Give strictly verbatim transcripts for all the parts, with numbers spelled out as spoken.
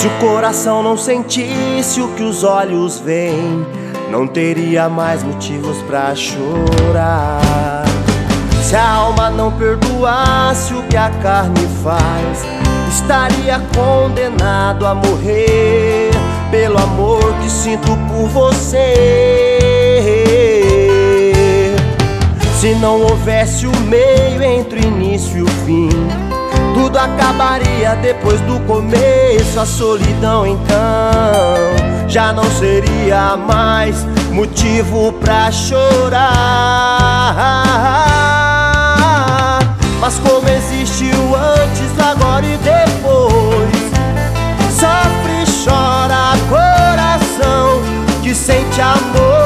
o coração não sentisse o que os olhos veem, não teria mais motivos pra chorar. Se a alma não perdoasse o que a carne faz, estaria condenado a morrer pelo amor que sinto por você. Se não houvesse o meio entre o início e o fim, tudo acabaria depois do começo. A solidão então já não seria mais motivo pra chorar. Mas como existe o antes, o agora e depois, sofre e chora coração que sente amor.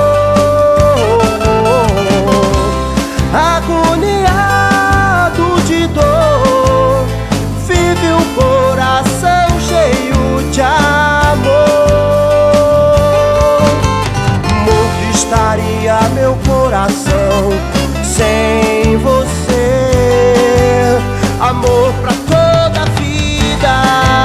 Agoniado de dor, vive um coração cheio de amor. Morto estaria meu coração sem você. Amor pra toda a vida.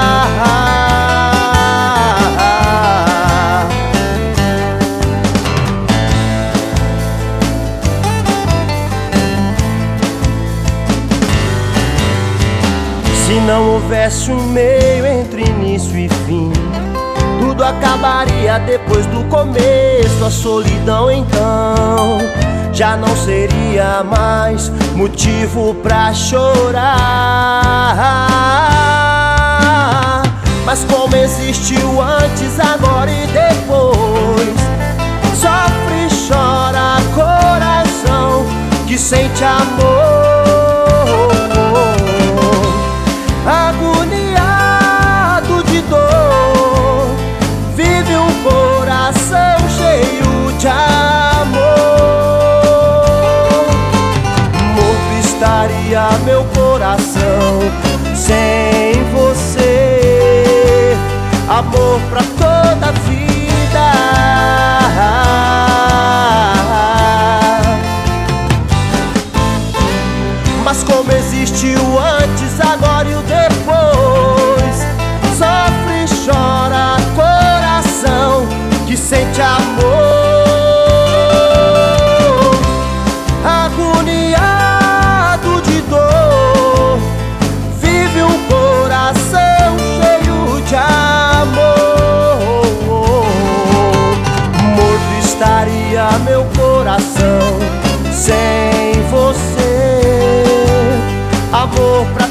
Se não houvesse um meio entre início e fim, tudo acabaria depois do começo. A solidão então já não seria mais motivo pra chorar. Mas como existe o antes, agora e depois, sofre e chora coração que sente amor. Agoniado de dor, vive um coração cheio de amor. Morto estaria meu coração sem você. Amor pra toda a vida. Mas como existe o antes, agora e o depois, sofre e chora coração que sente amor. Agoniado de dor, vive um coração cheio de amor. Morto estaria meu coração sem você. Amor pra